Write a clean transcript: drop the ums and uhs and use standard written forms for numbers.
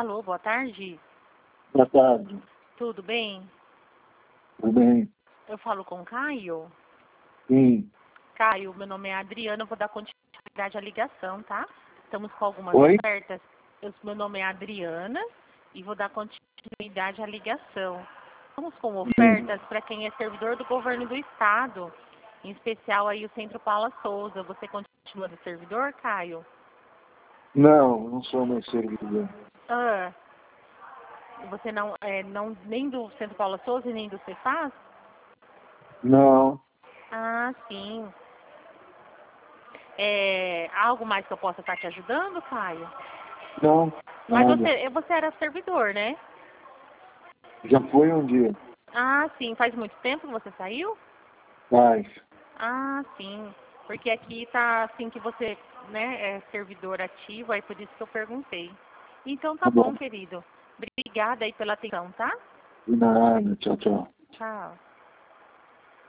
Alô, boa tarde. Boa tarde. Tudo bem? Tudo bem? Eu falo com o Caio. Sim. Caio, meu nome é Adriana, eu vou dar continuidade à ligação, tá? Estamos com algumas Oi? ofertas. Meu nome é Adriana e vou dar continuidade à ligação. Estamos com ofertas para quem é servidor do governo do estado, em especial aí o Centro Paula Souza. Você continua do servidor, Caio? Não sou mais servidor. Ah, você não, nem do Centro Paula Souza e nem do Cefaz? Não. Ah, sim. Há algo mais que eu possa estar te ajudando, Caio? Não. Mas Nada. você era servidor, né? Já foi um dia. Ah, sim. Faz muito tempo que você saiu? Faz. Ah, sim. Porque aqui tá assim que você, né, é servidor ativo, aí por isso que eu perguntei. Então tá Tá bom. bom, querido. Obrigada aí pela atenção, tá? De nada. Tchau, tchau. Tchau.